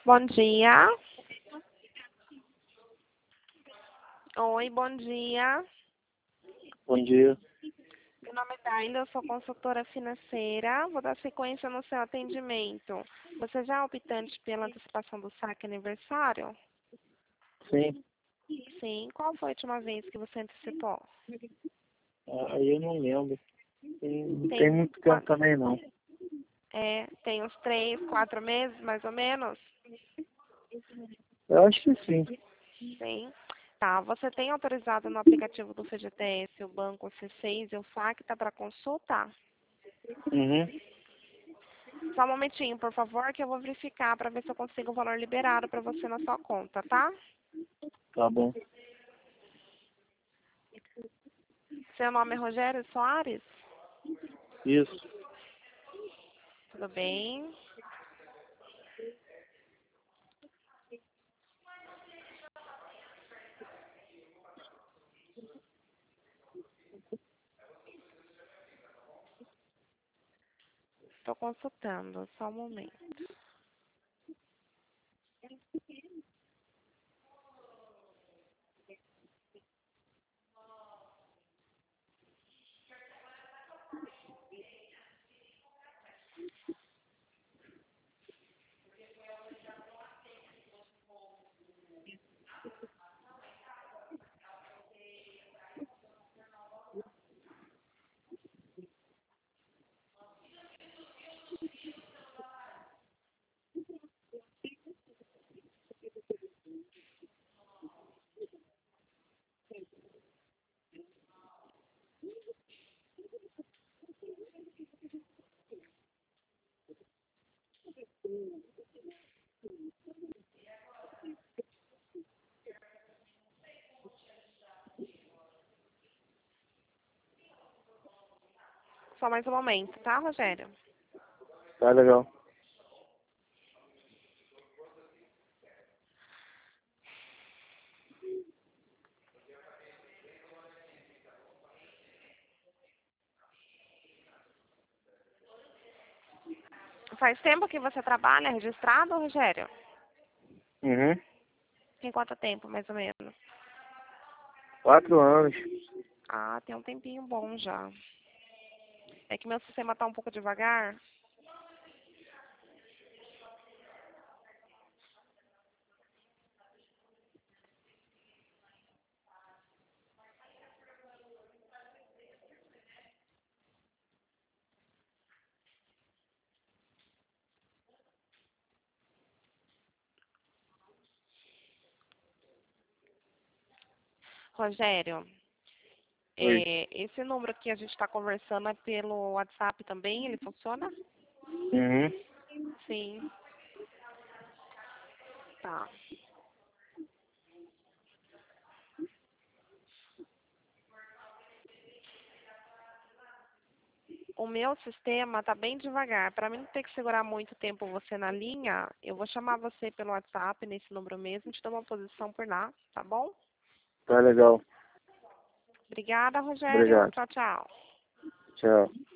Bom dia. Oi, bom dia. Bom dia. Meu nome é Daila, eu sou consultora financeira. Vou dar sequência no seu atendimento. Você já é optante pela antecipação do saque aniversário? Sim. Sim. Qual foi a última vez que você antecipou? Aí eu não lembro. Não tem Tem, muito tempo também não. tem uns 3, 4 meses, mais ou menos? Eu acho que sim. Sim. Tá, você tem autorizado no aplicativo do FGTS o banco C6 e o saque, tá para consultar? Uhum. Só um momentinho, por favor, que eu vou verificar para ver se eu consigo o valor liberado para você na sua conta, tá? Tá bom. Seu nome é Rogério Soares? Isso. Tudo bem? Estou consultando, só um momento. Só mais um momento, tá, Rogério? Tá legal. Faz tempo que você trabalha registrado, Rogério? Uhum. Tem quanto tempo, mais ou menos? 4 anos. Ah, tem um tempinho bom já. É que meu sistema tá um pouco devagar. Rogério, Oi. esse número que a gente está conversando é pelo WhatsApp também? Ele funciona? Uhum. Sim. Tá. O meu sistema tá bem devagar. Para mim não ter que segurar muito tempo você na linha, eu vou chamar você pelo WhatsApp, nesse número mesmo, te dou uma posição por lá, tá bom? Tá legal. Obrigada, Rogério. Obrigado. Tchau, tchau. Tchau.